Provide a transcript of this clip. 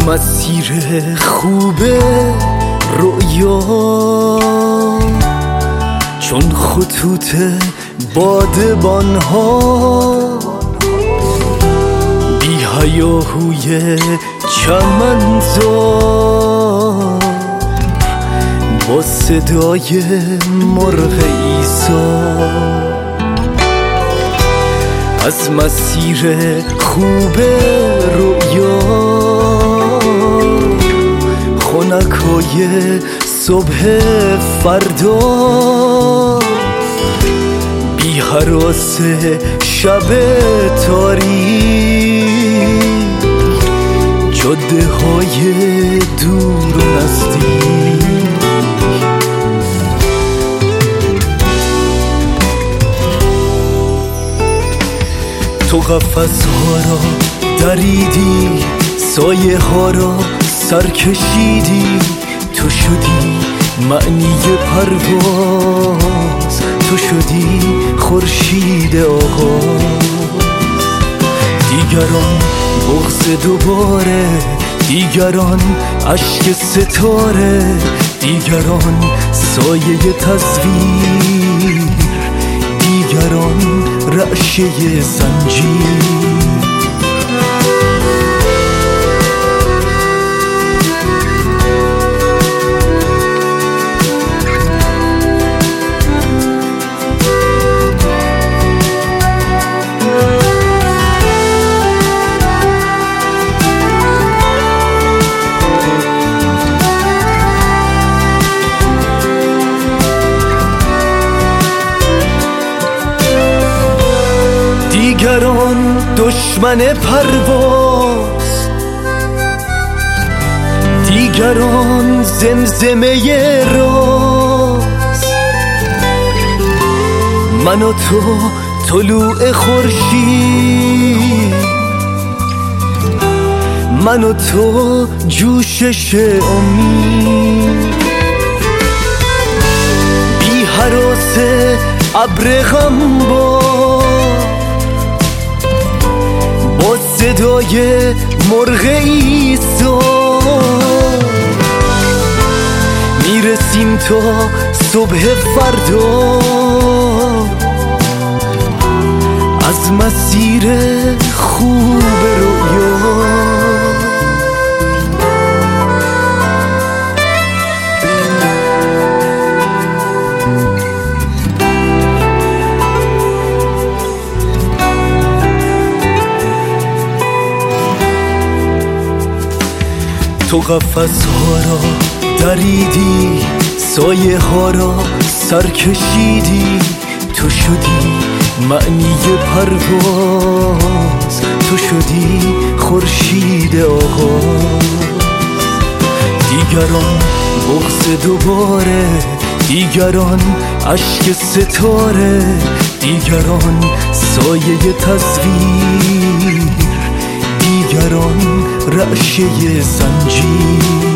مسیر خوب رؤیا چون خطوط بادبان‌ها بی هیاهوی چمنزار با صدای مرغ عیسی از مسیر خوب رؤیا خنکای صبح فردا بی هراس شب تاریک جاده های دور و نزدیک تو قفس ها را دریدی سایه ها را سر کشیدی تو شدی معنی پرواز تو شدی خورشید آغاز دیگران بغض دوباره دیگران اشک ستاره دیگران سایه تصویر دیگران رعشه زنجیر دیگران دشمن پرواز دیگران زمزمه راز من و تو طلوع خورشید من و تو جوشش امید بی هراس ابر غمبار با صدای مرغ عیسی میرسیم تا صبح فردا از مسیر خوب رؤیا تو قفس ها را دریدی سایه ها را سر کشیدی تو شدی معنی پرواز تو شدی خورشید آغاز دیگران بغض دوباره دیگران اشک ستاره دیگران سایه تصویر دیگران رعشه زنجیر